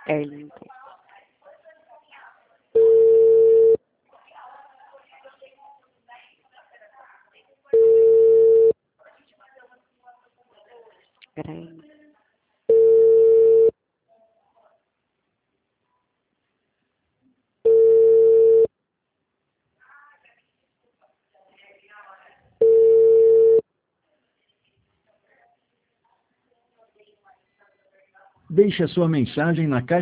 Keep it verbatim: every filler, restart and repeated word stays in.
Erling. Peraí. Deixe a sua mensagem na caixa